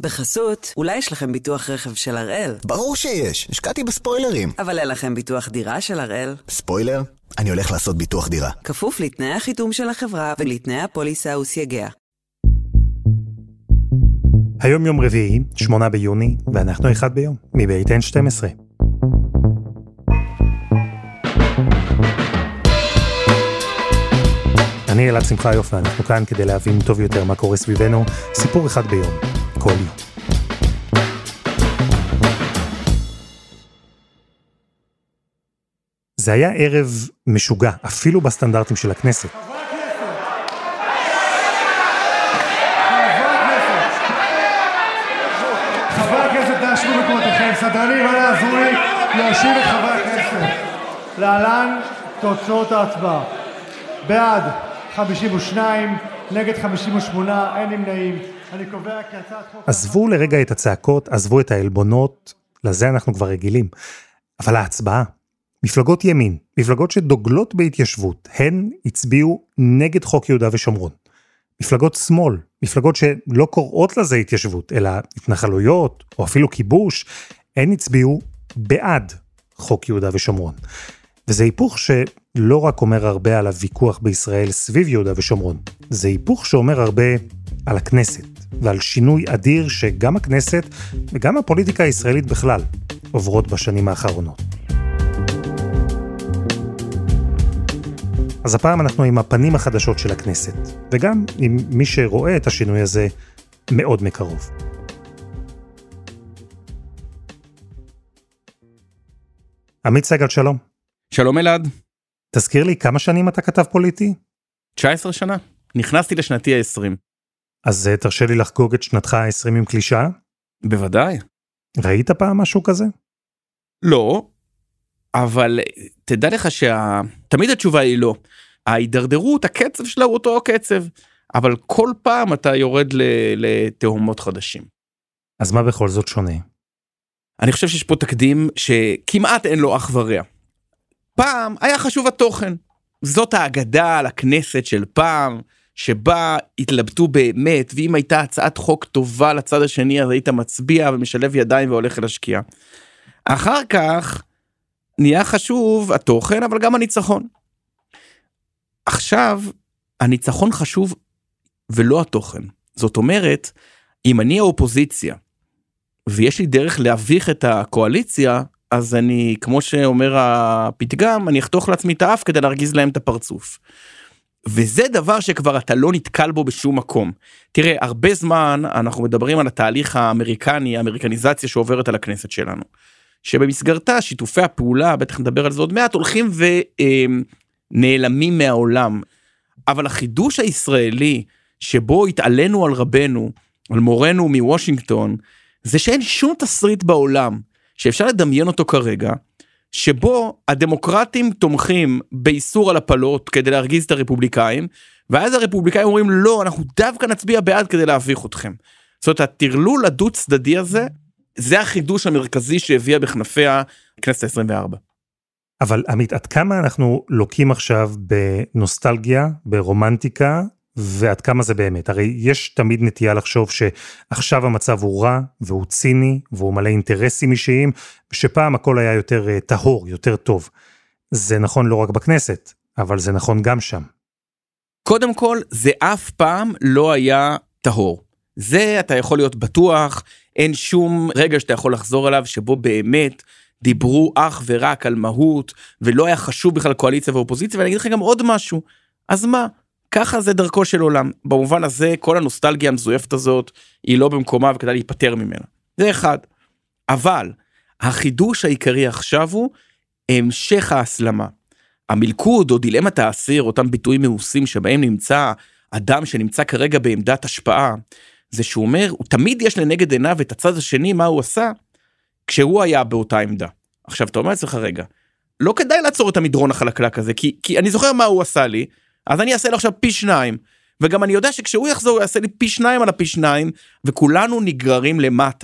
בחסות, אולי יש לכם ביטוח רכב של הראל? ברור שיש, השקעתי בספוילרים. אבל אין לכם ביטוח דירה של הראל? ספוילר? אני הולך לעשות ביטוח דירה. כפוף לתנאי החיתום של החברה ולתנאי הפוליסה וסייגיה. היום יום רביעי, 8 ביוני, ואנחנו אחד ביום, מבית N12. אני אלעד שמחיוף, ואנחנו כאן כדי להבין טוב יותר מה קורה סביבנו, סיפור אחד ביום, כל יום. זה היה ערב משוגע, אפילו בסטנדרטים של הכנסת. חברי הכנסת, תשבו במקומותיכם, סדרנים, אנא עזרו לי להושיב את חברי הכנסת. להלן תוצאות ההצבעה. בעד 52, נגד 58, אין נמנעים. אני קובע כי הצעת חוק... עזבו לרגע את הצעקות, עזבו את העלבונות, לזה אנחנו כבר רגילים. אבל ההצבעה, מפלגות ימין, מפלגות שדוגלות בהתיישבות, הן הצביעו נגד חוק יהודה ושומרון. מפלגות שמאל, מפלגות שלא קוראות לזה התיישבות, אלא התנחלויות, או אפילו כיבוש, הן הצביעו בעד חוק יהודה ושומרון. וזה היפוך שלא רק אומר הרבה על הוויכוח בישראל סביב יהודה ושומרון, זה היפוך שאומר הרבה על הכנסת, ועל שינוי אדיר שגם הכנסת וגם הפוליטיקה הישראלית בכלל עוברות בשנים האחרונות. אז הפעם אנחנו עם הפנים החדשות של הכנסת, וגם עם מי שרואה את השינוי הזה מאוד מקרוב. עמית סגל, שלום. שלום אלעד. תזכיר לי, כמה שנים אתה כתב פוליטי? 19 שנה. נכנסתי לשנתי ה-20. אז תרשה לי לחגוג את שנתך ה-20 עם קלישה? בוודאי. ראית פעם משהו כזה? לא, אבל תדע לך תמיד התשובה היא לא. ההידרדרות, הקצב שלה הוא אותו קצב, אבל כל פעם אתה יורד לתהומות חדשים. אז מה בכל זאת שונה? אני חושב שיש פה תקדים שכמעט אין לו אח ורע. פעם היה חשוב התוכן. זאת האגדה על הכנסת של פעם, שבה התלבטו באמת, ואם הייתה הצעת חוק טובה לצד השני, אז היית מצביע ומשלב ידיים והולך אל השקיעה. אחר כך נהיה חשוב התוכן, אבל גם הניצחון. עכשיו, הניצחון חשוב ולא התוכן. זאת אומרת, אם אני האופוזיציה, ויש לי דרך להביך את הקואליציה, אז אני, כמו שאומר הפתגם, אני אחתוך לעצמי את האף כדי להרגיז להם את הפרצוף. וזה דבר שכבר אתה לא נתקל בו בשום מקום. תראה, הרבה זמן אנחנו מדברים על התהליך האמריקני, האמריקניזציה שעוברת על הכנסת שלנו. שבמסגרתה שיתופי הפעולה, בטח נדבר על זה עוד מעט, הולכים ונעלמים מהעולם. אבל החידוש הישראלי, שבו התעלנו על רבנו, על מורנו מוושינגטון, זה שאין שום תסריט בעולם, שאפשר לדמיין אותו כרגע, שבו הדמוקרטים תומכים באיסור על הפלות כדי להרגיז את הרפובליקאים, ואז הרפובליקאים אומרים, לא, אנחנו דווקא נצביע בעד כדי להביך אתכם. זאת אומרת, התרלול הדו צדדי הזה, זה החידוש המרכזי שהביאה בכנפיה הכנסת ה-24. אבל עמית, עד כמה אנחנו לוקים עכשיו בנוסטלגיה, ברומנטיקה, ועד כמה זה באמת? הרי יש תמיד נטייה לחשוב שעכשיו המצב הוא רע, והוא ציני, והוא מלא אינטרסים אישיים, שפעם הכל היה יותר טהור, יותר טוב. זה נכון לא רק בכנסת, אבל זה נכון גם שם. קודם כל, זה אף פעם לא היה טהור. זה אתה יכול להיות בטוח, אין שום רגע שאתה יכול לחזור עליו, שבו באמת דיברו אך ורק על מהות, ולא היה חשוב בכלל קואליציה ואופוזיציה, ואני אגיד לך גם עוד משהו, אז מה? ככה זה דרכו של עולם. במובן הזה, כל הנוסטלגיה המזויפת הזאת, היא לא במקומה וכדאי להיפטר ממנה. זה אחד. אבל, החידוש העיקרי עכשיו הוא, המשך ההסלמה. המלכוד או דילמת האסיר, אותם ביטויים מאוסים שבהם נמצא אדם שנמצא כרגע בעמדת השפעה, זה שהוא אומר, הוא תמיד יש לנגד עיניו את הצד השני, מה הוא עשה, כשהוא היה באותה עמדה. עכשיו, אתה אומר אצלך רגע, לא כדאי לעצור את המדרון החלקלק הזה, כי אני זוכר מה הוא עשה לי, אז אני אעשה לו עכשיו פי 2, וגם אני יודע שכשהוא יחזור, הוא יעשה לי פי 2 על הפי 2, וכולנו נגררים למטה.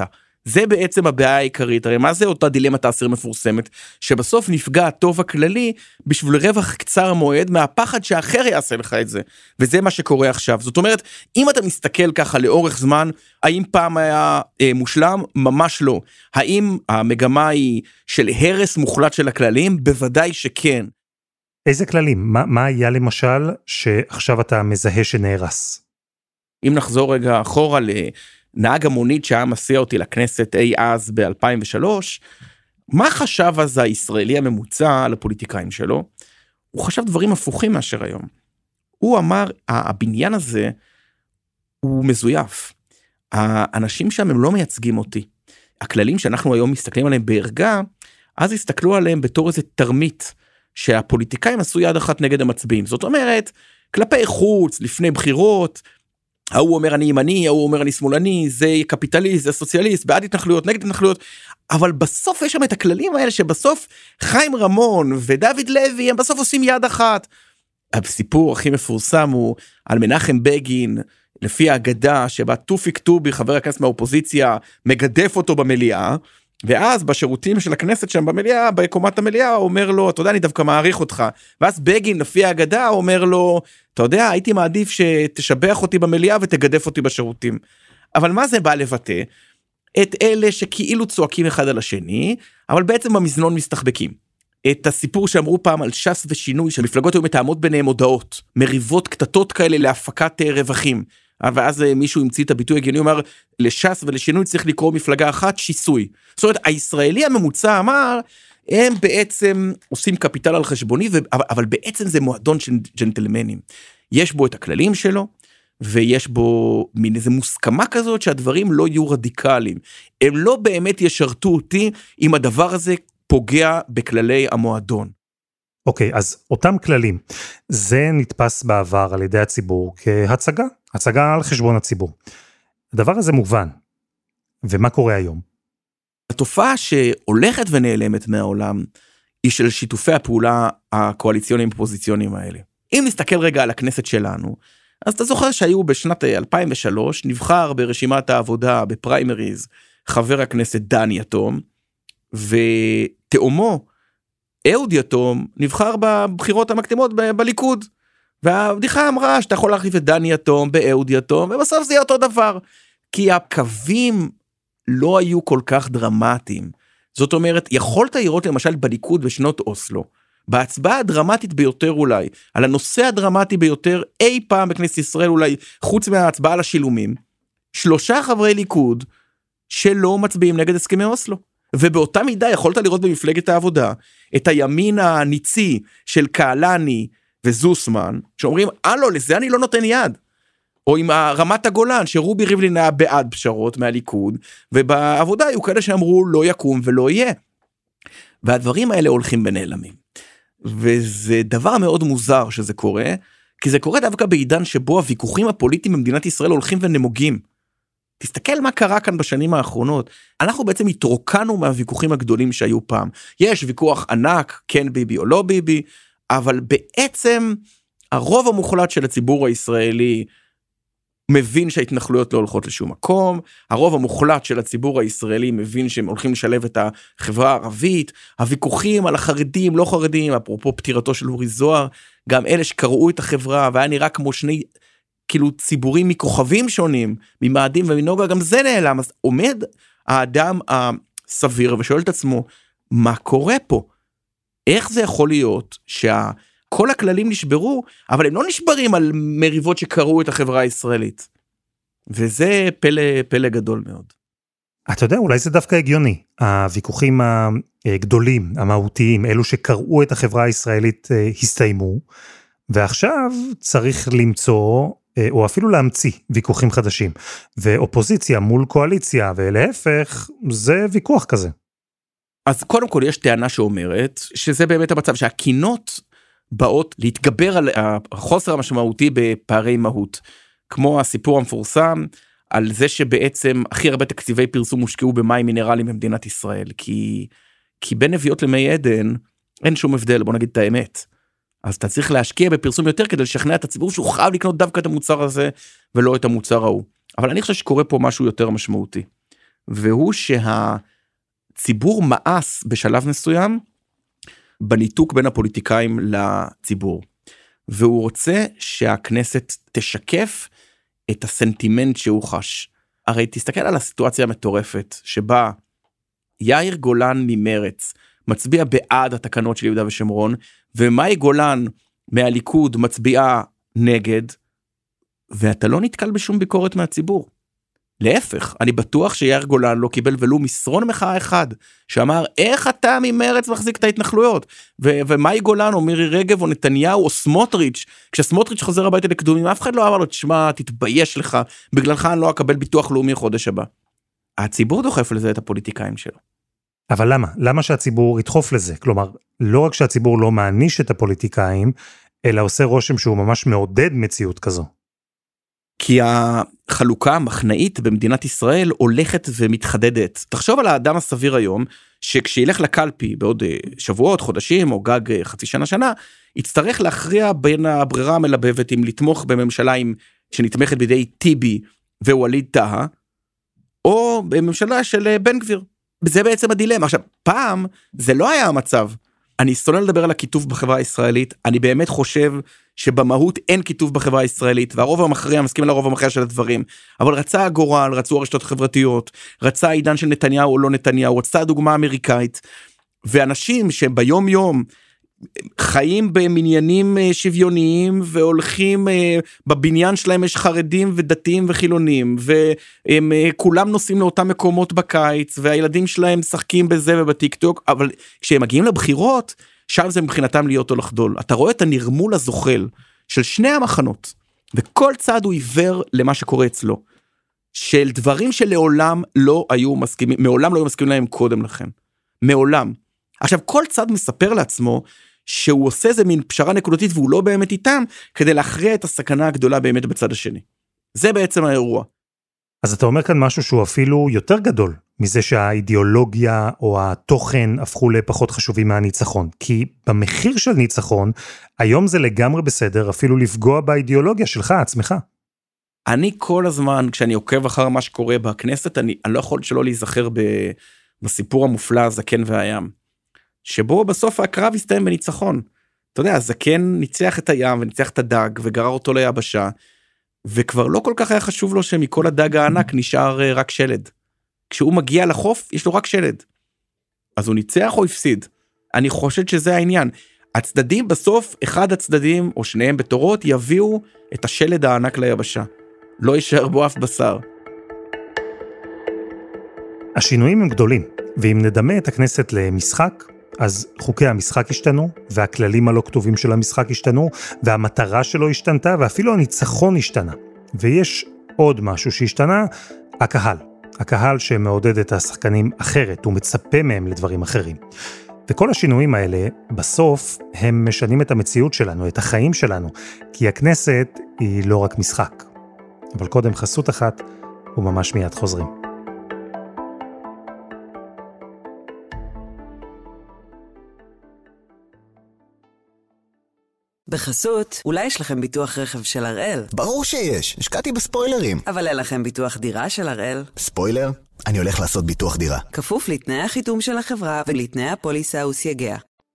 זה בעצם הבעיה העיקרית. הרי מה זה אותה דילמת האסיר מפורסמת? שבסוף נפגע הטוב הכללי בשביל רווח קצר מועד מהפחד שאחר יעשה לך את זה. וזה מה שקורה עכשיו. זאת אומרת, אם אתה מסתכל ככה לאורך זמן, האם פעם היה מושלם? ממש לא. האם המגמה היא של הרס מוחלט של הכללים? בוודאי שכן. איזה כללים? מה היה למשל שעכשיו אתה מזהה שנהרס? אם נחזור רגע אחורה לנהג המונית שהיה מסיע אותי לכנסת אי אז ב-2003, מה חשב אז הישראלי הממוצע על הפוליטיקאים שלו? הוא חשב דברים הפוכים מאשר היום. הוא אמר, הבניין הזה הוא מזויף. האנשים שם הם לא מייצגים אותי. הכללים שאנחנו היום מסתכלים עליהם בהרגע, אז הסתכלו עליהם בתור איזה תרמית, שהפוליטיקאים עשו יד אחת נגד המצביעים. זאת אומרת, כלפי חוץ, לפני בחירות, ההוא אומר אני ימני, ההוא אומר אני שמאלני, זה קפיטליסט, זה סוציאליסט, בעד התנחלויות, נגד התנחלויות, אבל בסוף יש שם את הכללים האלה, שבסוף חיים רמון ודוד לוי, הם בסוף עושים יד אחת. הסיפור הכי מפורסם הוא על מנחם בגין, לפי האגדה שבה תופיק טובי, חבר הכנסת מהאופוזיציה, מגדף אותו במליאה, ואז בשירותים של הכנסת שם במליאה, בקומת המליאה, הוא אומר לו, אתה יודע, אני דווקא מעריך אותך. ואז בגין, לפי האגדה, אומר לו, אתה יודע, הייתי מעדיף שתשבח אותי במליאה ותגדף אותי בשירותים. אבל מה זה בא לבטא? את אלה שכאילו צועקים אחד על השני, אבל בעצם במזנון מסתחבקים. את הסיפור שאמרו פעם על ש"ס ושינוי, שהמפלגות היו מתאמות ביניהם הודעות, מריבות קטטות כאלה להפקת רווחים. ואז מישהו המציא את הביטוי הגיוני, אומר, לש"ס ולשינוי צריך לקרוא מפלגה אחת שיסוי. זאת אומרת, הישראלי הממוצע אמר, הם בעצם עושים קפיטל על חשבוני, אבל בעצם זה מועדון של ג'נטלמנים. יש בו את הכללים שלו, ויש בו מין איזה מוסכמה כזאת, שהדברים לא יהיו רדיקליים. הם לא באמת ישרתו אותי, אם הדבר הזה פוגע בכללי המועדון. אוקיי, אז אותם כללים, זה נתפס בעבר על ידי הציבור כהצגה, הצגה על חשבון הציבור. הדבר הזה מובן. ומה קורה היום? התופעה שהולכת ונעלמת מהעולם, היא של שיתופי הפעולה הקואליציוניים הפוזיציוניים האלה. אם נסתכל רגע על הכנסת שלנו, אז אתה זוכר שהיו בשנת 2003, נבחר ברשימת העבודה בפריימריז, חבר הכנסת דן יתום, ותאומו, אהוד יתום, נבחר בבחירות המקדימות בליכוד. והבדיחה אמרה שאתה יכול להחליף את דן יתום באהוד יתום, ובסוף זה יהיה אותו דבר. כי הקווים לא היו כל כך דרמטיים. זאת אומרת, יכולת לראות למשל בליכוד בשנות אוסלו, בהצבעה הדרמטית ביותר אולי, על הנושא הדרמטי ביותר אי פעם בכנסת ישראל אולי, חוץ מההצבעה על השילומים, 3 חברי ליכוד שלא מצביעים נגד הסכמי אוסלו. ובאותה מידה יכולת לראות במפלגת העבודה, את הימין הניצי של קהלני וזוסמן, שאומרים, לא, לזה אני לא נותן יד. או עם רמת הגולן, שרובי ריבלין היה בעד פשרות מהליכוד, ובעבודה היו כאלה שאמרו, לא יקום ולא יהיה. והדברים האלה הולכים ונעלמים. וזה דבר מאוד מוזר שזה קורה, כי זה קורה דווקא בעידן שבו הוויכוחים הפוליטיים במדינת ישראל הולכים ונמוגים. תסתכל מה קרה כאן בשנים האחרונות. אנחנו בעצם התרוקנו מהוויכוחים הגדולים שהיו פעם. יש ויכוח ענק, כן ביבי או לא ביבי, אבל בעצם הרוב המוחלט של הציבור הישראלי מבין שההתנחלויות לא הולכות לשום מקום, הרוב המוחלט של הציבור הישראלי מבין שהם הולכים לשלב את החברה הערבית, הוויכוחים על החרדים, לא חרדים, אפרופו פטירתו של אורי זוהר, גם אלה שקראו את החברה, והיה נראה כמו שני כאילו ציבורים מכוכבים שונים, ממאדים ומנוגה, גם זה נעלם. אז עומד האדם הסביר ושואל את עצמו, מה קורה פה? איך זה יכול להיות כל הכללים נשברו, אבל הם לא נשברים על מריבות שקראו את החברה הישראלית. וזה פלא גדול מאוד. אתה יודע, אולי זה דווקא הגיוני. הוויכוחים הגדולים, המהותיים, אלו שקראו את החברה הישראלית הסתיימו, ועכשיו צריך למצוא, או אפילו להמציא ויכוחים חדשים. ואופוזיציה מול קואליציה, ולהפך, זה ויכוח כזה. אז קודם כל יש טענה שאומרת, שזה באמת המצב, שהקינות באות להתגבר על החוסר המשמעותי בפערי מהות, כמו הסיפור המפורסם על זה שבעצם הכי הרבה תקציבי פרסום הושקעו במים מינרליים במדינת ישראל, כי בין נביאות למי עדן אין שום הבדל, בוא נגיד את האמת. אז אתה צריך להשקיע בפרסום יותר כדי לשכנע את הציבור שהוא חייב לקנות דווקא את המוצר הזה ולא את המוצר ההוא. אבל אני חושב שקורה פה משהו יותר משמעותי. והוא שהציבור מאס בשלב מסוים בניתוק בין הפוליטיקאים לציבור, והוא רוצה שהכנסת תשקף את הסנטימנט שהוא חש. הרי תסתכל על הסיטואציה המטורפת שבה יאיר גולן ממרץ מצביע בעד התקנות של יהודה ושומרון, ומאי גולן מהליכוד מצביעה נגד, ואתה לא נתקל בשום ביקורת מהציבור. להפך, אני בטוח שיאיר גולן לא קיבל ולו מסרון מחאה אחד, שאמר, איך אתה ממרץ מחזיק את ההתנחלויות? ומאי גולן או מירי רגב או נתניהו או סמוטריץ', כשסמוטריץ' חוזר הביתה לקדומים, אף אחד לא אמר לו, תשמע, תתבייש לך, בגללך אני לא אקבל ביטוח לאומי חודש הבא. הציבור דוחף לזה את הפוליטיקאים שלו. אבל למה? למה שהציבור ידחוף לזה? כלומר, לא רק שהציבור לא מעניש את הפוליטיקאים, אלא עושה רושם שהוא ממש מעודד מציאות כזו. כי החלוקה המחנאית במדינת ישראל הולכת ומתחדדת. תחשוב על האדם הסביר היום, שכשילך לקלפי בעוד שבועות, חודשים, או גג חצי שנה, יצטרך להכריע בין הברירה המלבבת, אם לתמוך בממשלה שנתמכת בידי טיבי ווליד טאהא, או בממשלה של בן גביר. זה בעצם הדילמה. עכשיו, פעם זה לא היה המצב. אני שונא לדבר על הכיתוב בחברה הישראלית, אני באמת חושב שבמהות אין כיתוב בחברה הישראלית, והרוב המכריע מסכים לרוב המכריע של הדברים, אבל רצה הגורל, רצו הרשתות חברתיות, רצה העידן של נתניהו או לא נתניהו, רצה הדוגמה האמריקאית, ואנשים שביום יום חיים במניינים שוויוניים, והולכים בבניין שלהם יש חרדים ודתיים וחילונים, והם כולם נוסעים לאותם מקומות בקיץ, והילדים שלהם משחקים בזה ובטיקטוק, אבל כשהם מגיעים לבחירות, שם זה מבחינתם להיות או לחדול. אתה רואה את הנרמול הזוחל של שני המחנות, וכל צד הוא עיוור למה שקורה אצלו, של דברים שלעולם לא היו מסכימים, מעולם לא היו מסכימים להם קודם לכן. מעולם. עכשיו, כל צד מספר לעצמו, שהוא עושה איזה מין פשרה נקודתית, והוא לא באמת איתם, כדי להכריע את הסכנה הגדולה באמת בצד השני. זה בעצם האירוע. אז אתה אומר כאן משהו שהוא אפילו יותר גדול, מזה שהאידיאולוגיה או התוכן הפכו לפחות חשובים מהניצחון. כי במחיר של ניצחון, היום זה לגמרי בסדר, אפילו לפגוע באידיאולוגיה שלך, עצמך. אני כל הזמן, כשאני עוקב אחר מה שקורה בכנסת, אני לא יכול שלא להיזכר בסיפור המופלא, הזקן והים. שבו בסוף הקרב הסתיים בניצחון. אתה יודע, הזקן ניצח את הים וניצח את הדג וגרר אותו ליבשה, וכבר לא כל כך היה חשוב לו שמכל הדג הענק נשאר רק שלד. כשהוא מגיע לחוף, יש לו רק שלד. אז הוא ניצח או הפסיד? אני חושד שזה העניין. הצדדים בסוף, אחד הצדדים או שניהם בתורות, יביאו את השלד הענק ליבשה. לא יישאר בו אף בשר. השינויים הם גדולים, ואם נדמה את הכנסת למשחק, אז חוקי המשחק השתנו, והכללים הלא כתובים של המשחק השתנו, והמטרה שלו השתנתה, ואפילו הניצחון השתנה. ויש עוד משהו שהשתנה, הקהל. הקהל שמעודד את השחקנים אחרת, הוא מצפה מהם לדברים אחרים. וכל השינויים האלה, בסוף, הם משנים את המציאות שלנו, את החיים שלנו, כי הכנסת היא לא רק משחק. אבל קודם חסות אחת, וממש מיד חוזרים. בחסות, אולי יש לכם ביטוח רכב של הראל? ברור שיש, השקעתי בספוילרים. אבל אין לכם ביטוח דירה של הראל? ספוילר? אני הולך לעשות ביטוח דירה. כפוף לתנאי החיתום של החברה ולתנאי הפוליסה וסייגיה.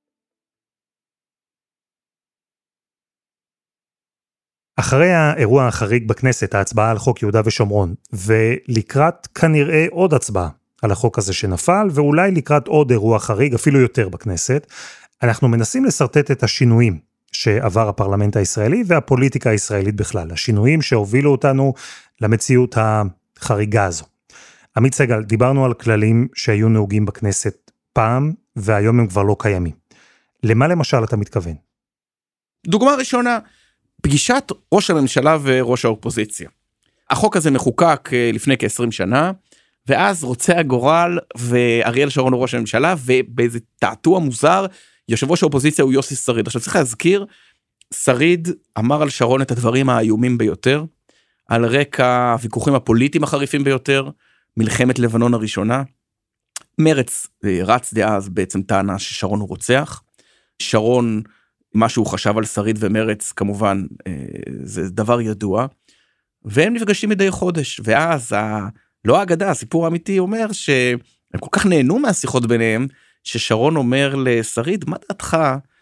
אחרי האירוע החריג בכנסת, ההצבעה על חוק יהודה ושומרון, ולקראת כנראה עוד הצבעה על החוק הזה שנפל, ואולי לקראת עוד אירוע חריג, אפילו יותר בכנסת, אנחנו מנסים לסרטט את השינויים שעבר הפרלמנט הישראלי והפוליטיקה הישראלית בכלל, השינויים שהובילו אותנו למציאות החריגה הזו. עמית סגל, דיברנו על כללים שהיו נהוגים בכנסת פעם, והיום הם כבר לא קיימים. למה למשל אתה מתכוון? דוגמה ראשונה, פגישת ראש הממשלה וראש האופוזיציה. החוק הזה מחוקק לפני כ-20 שנה, ואז רוצה הגורל ואריאל שרון הוא ראש הממשלה, ובאיזה תעתוע מוזר, יושב ראש האופוזיציה הוא יוסי שריד. עכשיו צריך להזכיר, שריד אמר על שרון את הדברים האיומים ביותר, על רקע הוויכוחים הפוליטיים החריפים ביותר, מלחמת לבנון הראשונה. מרץ רץ דאז בעצם טענה ששרון הוא רוצח. שרון, מה שהוא חשב על שריד ומרץ, כמובן, זה דבר ידוע. והם נפגשים מדי חודש, ואז לא האגדה, הסיפור האמיתי אומר שהם כל כך נהנו מהשיחות ביניהם, ששרון אומר לשריד, מה דעתך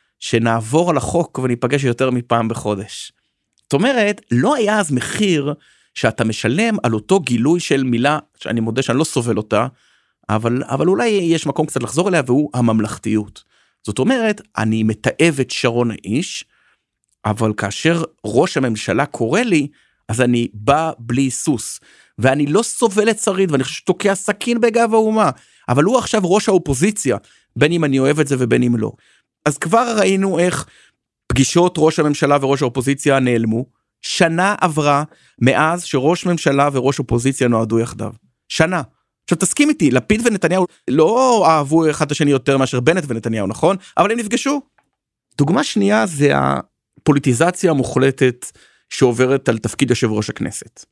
שנעבור על החוק וניפגש יותר מפעם בחודש? זאת אומרת, לא היה אז מחיר שאתה משלם על אותו גילוי של מילה, שאני מודה שאני לא סובל אותה, אבל אולי יש מקום קצת לחזור אליה, והוא הממלכתיות. זאת אומרת, אני מתאב את שרון האיש, אבל כאשר ראש הממשלה קורא לי, אז אני בא בלי סוס, ואני לא סובל את שריד, ואני חושב שתוקע סכין בגב האומה, אבל הוא עכשיו ראש האופוזיציה, בין אם אני אוהב את זה ובין אם לא. אז כבר ראינו איך פגישות ראש הממשלה וראש האופוזיציה נעלמו, שנה עברה מאז שראש ממשלה וראש אופוזיציה נועדו יחדיו. שנה. עכשיו תסכים איתי, לפיד ונתניהו לא אהבו אחד השני יותר מאשר בנט ונתניהו, נכון? אבל הם נפגשו. דוגמה שנייה זה הפוליטיזציה המוחלטת שעוברת על תפקיד יושב ראש הכנסת.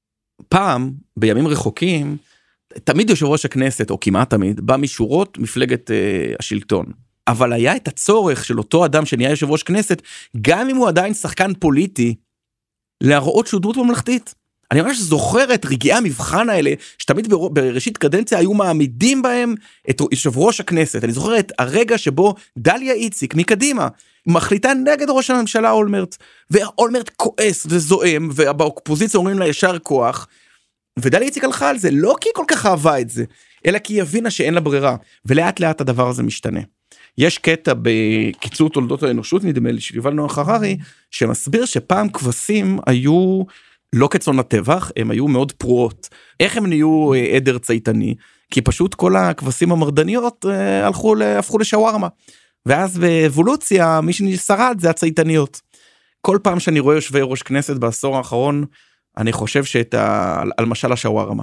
פעם, בימים רחוקים, תמיד יושב ראש הכנסת, או כמעט תמיד, בא משורות מפלגת השלטון. אבל היה את הצורך של אותו אדם שנהיה יושב ראש כנסת, גם אם הוא עדיין שחקן פוליטי, להראות שהוא דמות ממלכתית. אני ממש זוכר את רגעי המבחן האלה, שתמיד בראשית קדנציה היו מעמידים בהם את יושב ראש הכנסת. אני זוכר את הרגע שבו דליה איציק מקדימה, מחליטה נגד ראש הממשלה אולמרט, ואולמרט כועס וזועם, ובאופוזיציה אומרים לה ישר כוח, ודליה איציק הלכה על זה, לא כי היא כל כך אהבה את זה, אלא כי היא הבינה שאין לה ברירה, ולאט לאט הדבר הזה משתנה. יש קטע בקיצור תולדות האנושות, נדמה לי, של יובל נוח הררי, שמסביר שפעם כבשים היו לא כצאן לטבח, הם היו מאוד פרועות. איך הם נהיו עדר צייתני? כי פשוט כל הכבשים המרדניות הפכו לשווארמה. ואז באבולוציה, מי ששרד זה הצייתניות. כל פעם שאני רואה יושבי ראש כנסת בעשור האחרון, אני חושב על משל השווארמה.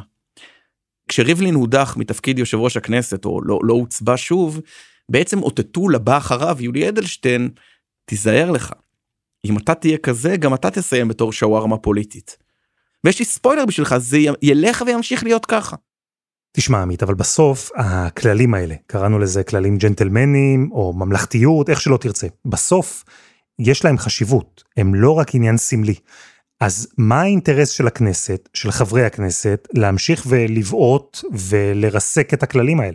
כשריבלין הודח מתפקיד יושב ראש הכנסת, או לא הוצבע שוב, בעצם אותתו לבא אחריו, יולי אדלשטיין, תיזהר לך. אם אתה תהיה כזה, גם אתה תסיים בתור שווארמה פוליטית. ויש לי ספוילר בשבילך, זה ילך וימשיך להיות ככה. תשמע עמית, אבל בסוף הכללים האלה, קראנו לזה כללים ג'נטלמנים, או ממלכתיות, איך שלא תרצה. בסוף יש להם חשיבות, הם לא רק עניין סמלי. אז מה האינטרס של הכנסת, של חברי הכנסת, להמשיך ולבעוט ולרסק את הכללים האלה?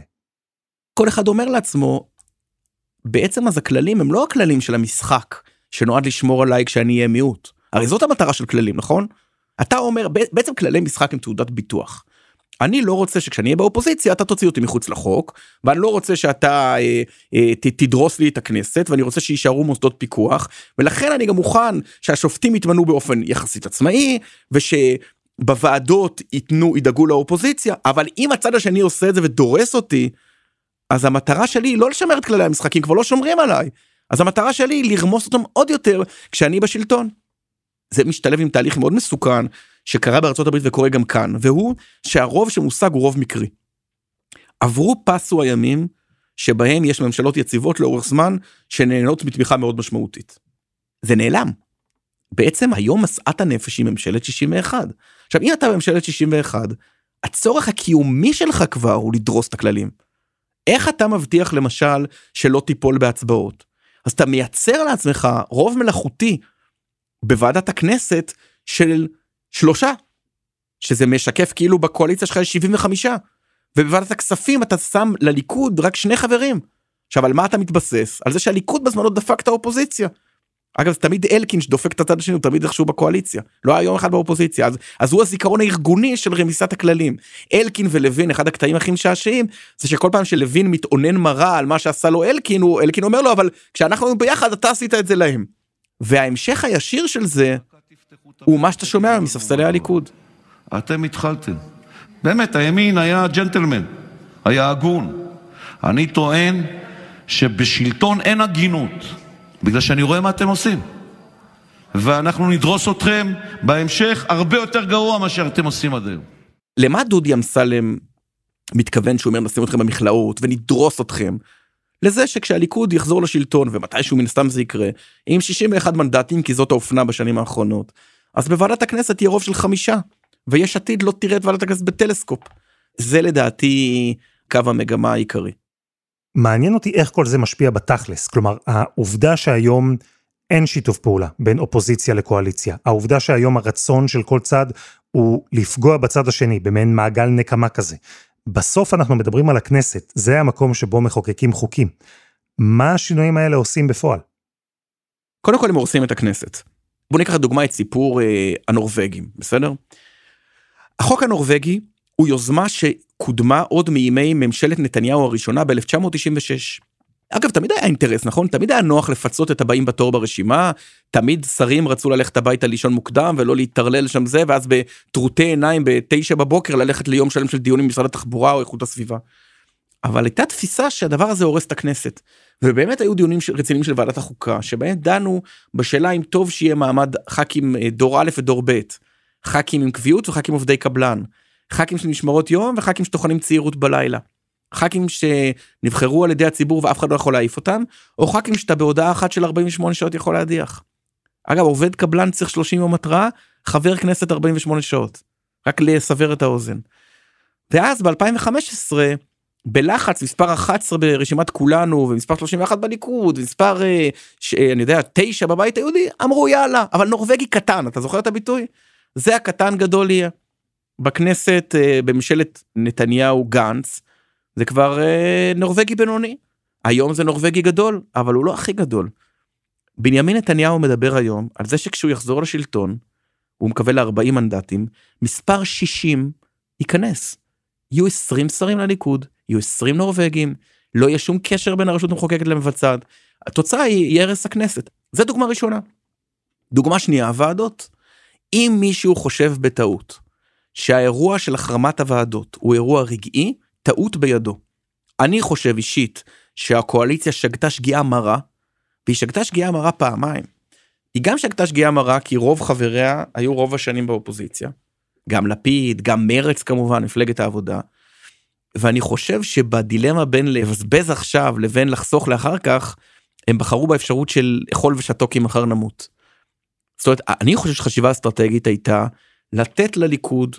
כל אחד אומר לעצמו, בעצם אז הכללים הם לא הכללים של המשחק, שנועד לשמור עליי כשאני אהיה מיעוט. הרי זאת המטרה של כללים, נכון? אתה אומר, בעצם כללי משחק עם תעודת ביטוח. אני לא רוצה שכשאני אהיה באופוזיציה, אתה תוציא אותי מחוץ לחוק, ואני לא רוצה שאתה תדרוס לי את הכנסת, ואני רוצה שישארו מוסדות פיקוח, ולכן אני גם מוכן שהשופטים יתמנו באופן יחסית עצמאי, ושבוועדות ידאגו לאופוזיציה, אבל אם הצד השני עושה את זה ודורס אותי, אז המטרה שלי היא לא לשמר את כללי המשחקים, כבר לא שומרים עליי. אז המטרה שלי היא לרמוס אותם עוד יותר כשאני בשלטון. זה משתלב עם תהליך מאוד מסוכן, שקרה בארצות הברית וקורה גם כאן, והוא שהרוב שמושג הוא רוב מקרי. עברו פסו הימים, שבהם יש ממשלות יציבות לאורך זמן, שנהנות מתמיכה מאוד משמעותית. זה נעלם. בעצם היום מסעת הנפש היא ממשלת 61. עכשיו, אם אתה בממשלת 61, הצורך הקיומי שלך כבר הוא לדרוס את הכללים. איך אתה מבטיח למשל שלא תיפול בהצבעות? אז אתה מייצר לעצמך רוב מלאכותי בוועדת הכנסת של 3, שזה משקף כאילו בקואליציה שלך 75, ובוועדת הכספים אתה שם לליכוד רק 2 חברים. עכשיו על מה אתה מתבסס? על זה שהליכוד בזמנו דפק את האופוזיציה. אגב זה תמיד אלקין שדופק את הצד השני, הוא תמיד איכשהו בקואליציה, לא היה יום אחד באופוזיציה, אז הוא הזיכרון הארגוני של רמיסת הכללים. אלקין ולוין, אחד הקטעים הכי משעשעים, זה שכל פעם שלוין מתאונן מרה על מה שעשה לו אלקין, אלקין אומר לו, אבל כשאנחנו ביחד אתה עשית את זה להם. וההמשך הישיר של זה, הוא מה שאתה שומע מספסלי הליכוד. אתם התחלתם. באמת, הימין היה ג'נטלמן, היה הגון. אני טוען שבשלטון אין הגינות, בגלל שאני רואה מה אתם עושים. ואנחנו נדרוס אתכם בהמשך הרבה יותר גרוע מה שאתם עושים עד היום. למה דודי אמסלם מתכוון שהוא אומר נשים אתכם במכלאות ונדרוס אתכם? לזה שכשהליכוד יחזור לשלטון, ומתישהו מן הסתם זה יקרה, עם 61 מנדטים, כי זאת האופנה בשנים האחרונות, אז בוועדת הכנסת יהיה רוב של 5, ויש עתיד לא תראה את ועדת הכנסת בטלסקופ. זה לדעתי קו המגמה העיקרי. מעניין אותי איך כל זה משפיע בתכלס, כלומר, העובדה שהיום אין שיתוף פעולה בין אופוזיציה לקואליציה, העובדה שהיום הרצון של כל צד הוא לפגוע בצד השני, במעין מעגל נקמה כזה. בסוף אנחנו מדברים על הכנסת, זה המקום שבו מחוקקים חוקים. מה השינויים האלה עושים בפועל? קודם כל הם הורסים את הכנסת. בואו ניקח לדוגמה את סיפור הנורווגים, בסדר? החוק הנורווגי הוא יוזמה שקודמה עוד מימי ממשלת נתניהו הראשונה ב-1996. אגב, תמיד היה אינטרס, נכון? תמיד היה נוח לפצות את הבאים בתור ברשימה, תמיד שרים רצו ללכת הביתה לישון מוקדם ולא להתערלל שם זה, ואז בטרוטי עיניים ב-9 בבוקר ללכת ליום שלם של דיונים במשרד התחבורה או איכות הסביבה. אבל הייתה תפיסה שהדבר הזה הורס את הכנסת, ובאמת היו דיונים רציניים של ועדת החוקה, שבהם דנו בשאלה אם טוב שיהיה מעמד ח"כים דור א' ודור ב', ח"כים עם קביעות וח"כים עובדי קבלן, ח"כים של משמרות יום וח"כים שטוחנים צעירות בלילה, ח"כים שנבחרו על ידי הציבור ואף אחד לא יכול להעיף אותם, או ח"כים שאתה בהודעה אחת של 48 שעות יכול להדיח. אגב, עובד קבלן צריך 30 יום התראה, חבר כנסת 48 שעות, רק לסבר את האוזן. ואז ב-2015, בלחץ, מספר 11 ברשימת כולנו, ומספר 31 בליכוד, ומספר, אני יודע, 9 בבית היהודי, אמרו יאללה, אבל נורווגי קטן, אתה זוכר את הביטוי? זה הקטן גדול יהיה. בכנסת, בממשלת נתניהו גנץ, זה כבר נורווגי בינוני. היום זה נורווגי גדול, אבל הוא לא הכי גדול. בנימין נתניהו מדבר היום על זה שכשהוא יחזור לשלטון, הוא מקבל 40 מנדטים, מספר 60 ייכנס. יהיו 20 שרים לליכוד, יהיו 20 נורווגים, לא יהיה שום קשר בין הרשות המחוקקת למבצעת. התוצאה היא הרס הכנסת. זו דוגמה ראשונה. דוגמה שנייה, הוועדות. אם מישהו חושב בטעות, שהאירוע של החרמת הוועדות הוא אירוע רגעי, טעות בידו. אני חושב אישית שהקואליציה שגתה שגיאה מרה, והיא שגתה שגיאה מרה פעמיים. היא גם שגתה שגיאה מרה כי רוב חבריה היו רוב השנים באופוזיציה. גם לפיד, גם מרץ כמובן, מפלגת העבודה. ואני חושב שבדילמה בין לבזבז עכשיו לבין לחסוך לאחר כך, הם בחרו באפשרות של אכול ושתוק אם מחר נמות. זאת אומרת, אני חושב שחשיבה אסטרטגית הייתה לתת לליכוד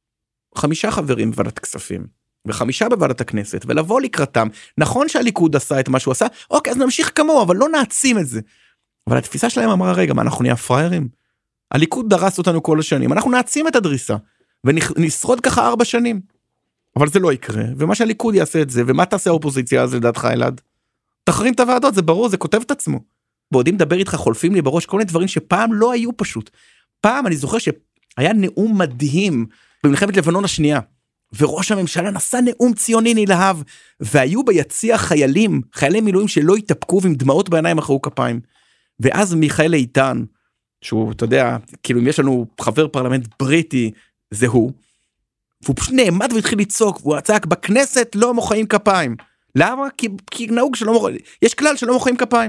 5 חברים בוועדת הכספים, ו5 בוועדת הכנסת, ולבוא לקראתם. נכון שהליכוד עשה את מה שהוא עשה, אוקיי, אז נמשיך כמוהו, אבל לא נעצים את זה. אבל התפיסה שלהם אמרה, רגע, מה, אנחנו נהיה פריירים? הליכוד דרס אותנו כל השנים, אנחנו נעצים את הדריסה, ונשרוד ככה 4 שנים. אבל זה לא יקרה, ומה שהליכוד יעשה את זה, ומה תעשה האופוזיציה אז לדעתך אלעד? תחרים את הוועדות, זה ברור, זה כותב את עצמו. בעודים לדבר איתך, חולפים לי בראש כל מיני דברים שפעם לא היו פשוט. פעם אני זוכר שהיה נאום מדהים במלחמת לבנון השנייה, וראש הממשלה נשא נאום ציוני נלהב, והיו ביציע חיילי מילואים שלא התאפקו ועם דמעות בעיניים אחרו כפיים. ואז מיכאל איתן, שהוא, אתה יודע, כאילו אם יש לנו חבר פרלמנט בריטי, זה הוא, והוא פשוט נעמד והתחיל לצעוק, והוא צעק, בכנסת לא מוחאים כפיים. למה? כי נהוג שלא מוחאים, יש כלל שלא מוחאים כפיים.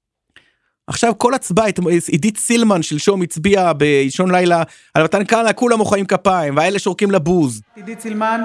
עכשיו כל הצבעה, עידית סילמן שלשום הצביעה באישון לילה, על מתן כהנא, כולם מוחאים כפיים, והאלה שורקים לבוז. עידית סילמן.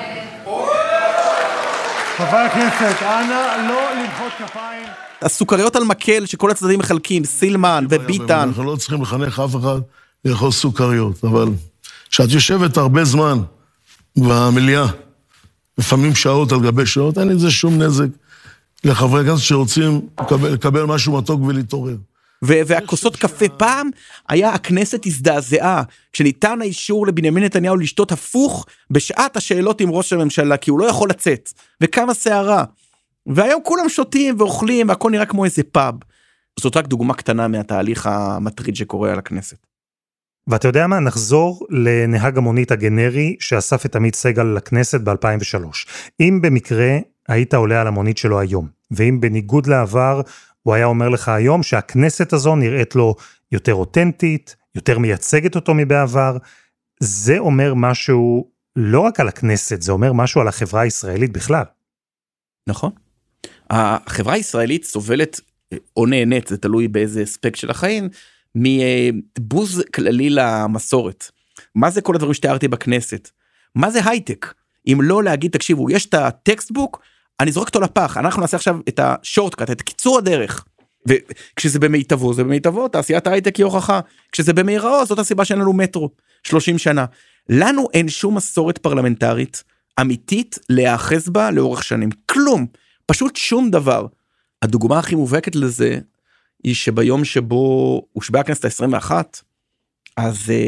חבר הכנסת, אנא לא למחוא כפיים. הסוכריות על מקל שכל הצדדים מחלקים, סילמן וביטן. אנחנו לא צריכים לחנך אף אחד לאכול סוכריות, אבל כשאת יושבת הרבה זמן במליאה, לפעמים שעות על גבי שעות, אין לזה שום נזק לחברי הכנסת שרוצים לקבל משהו מתוק ולהתעורר. והכוסות קפה פעם, הכנסת הזדעזעה, כשניתן האישור לבנימין נתניהו לשתות הפוך, בשעת השאלות עם ראש הממשלה, כי הוא לא יכול לצאת, וכמה שערה. והיום כולם שותים ואוכלים, והכל נראה כמו איזה פאב. זאת רק דוגמה קטנה מהתהליך המטריד שקורה על הכנסת. ואתה יודע מה? נחזור לנהג המונית הגנרי שאסף את עמית סגל לכנסת ב-2003. אם במקרה היית עולה על המונית שלו היום, ואם בניגוד לעבר הוא היה אומר לך היום שהכנסת הזו נראית לו יותר אותנטית, יותר מייצגת אותו מבעבר, זה אומר משהו לא רק על הכנסת, זה אומר משהו על החברה הישראלית בכלל. נכון. החברה הישראלית סובלת או נהנית, זה תלוי באיזה אספקט של החיים, מבוז כללי למסורת. מה זה כל הדברים שתיארתי בכנסת? מה זה הייטק? אם לא להגיד, תקשיבו, יש את הטקסטבוק, אני זורק אותו לפח, אנחנו נעשה עכשיו את השורטקאט, את קיצור הדרך. וכשזה במיטבו, זה במיטבו, תעשיית ההייטק היא הוכחה. כשזה במהיראו, זאת הסיבה שאין לנו מטרו, 30 שנה. לנו אין שום מסורת פרלמנטרית אמיתית להאחז בה לאורך שנים. כלום, פשוט שום דבר. הדוגמה הכי מובהקת לזה, היא שביום שבו הושבעה הכנסת ה-21, אז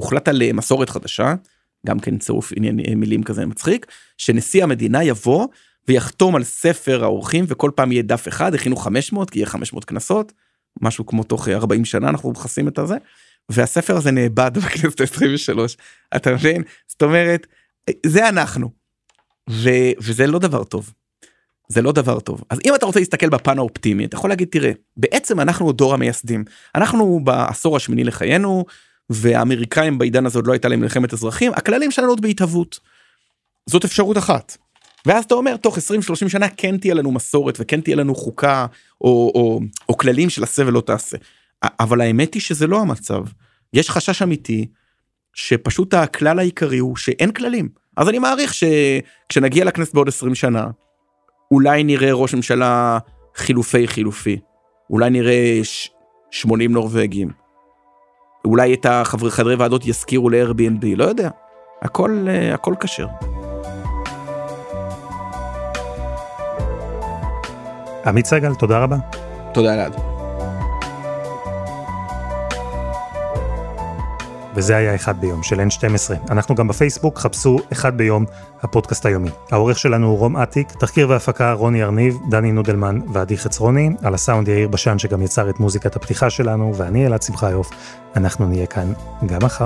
הוחלט על מסורת חדשה, גם כן צירוף מילים כזה מצחיק, שנשיא המדינה יבוא ויחתום על ספר האורחים, וכל פעם יהיה דף אחד, הכינו 500, כי יהיה 500 כנסות, משהו כמו תוך 40 שנה אנחנו מחסים את הזה, והספר הזה נאבד בכנסת 23, אתה מבין? זאת אומרת, זה אנחנו, וזה לא דבר טוב. זה לא דבר טוב. אז אם אתה רוצה להסתכל בפן האופטימי, אתה יכול להגיד, תראה, בעצם אנחנו דור המייסדים. אנחנו בעשור השמיני לחיינו, והאמריקאים בעידן הזאת לא הייתה להם מלחמת אזרחים, הכללים שלנו עוד בהתהוות. זאת אפשרות אחת. ואז אתה אומר, תוך 20-30 שנה כן תהיה לנו מסורת, וכן תהיה לנו חוקה, או כללים של עשה ולא תעשה. אבל האמת היא שזה לא המצב. יש חשש אמיתי, שפשוט הכלל העיקרי הוא שאין כללים. אז אני מעריך שכשנגיע לכנסת בעוד 20 שנה, אולי נראה ראש ממשלה חילופי, אולי נראה 80 נורווגים, אולי את חדרי ועדות יזכירו ל-Airbnb, לא יודע, הכל כשר. עמית סגל, תודה רבה. תודה אלעד. וזה היה אחד ביום של N12. אנחנו גם בפייסבוק, חפשו אחד ביום הפודקאסט היומי. העורך שלנו הוא רום עתיק, תחקיר והפקה רוני ארניב, דני נודלמן ועדי חצרוני, על הסאונד יאיר בשן שגם יצר את מוזיקת הפתיחה שלנו, ואני אלעד שמחיוף. אנחנו נהיה כאן גם מחר.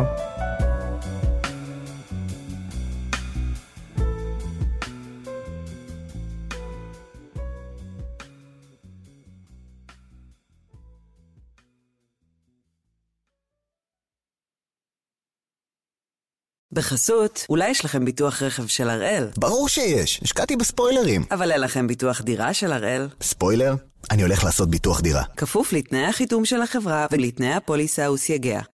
בחסות, אולי יש לכם ביטוח רכב של הראל. ברור שיש, השקעתי בספוילרים. אבל אין לכם ביטוח דירה של הראל. ספוילר? אני הולך לעשות ביטוח דירה. כפוף לתנאי החיתום של החברה ולתנאי הפוליסה וסייגיה.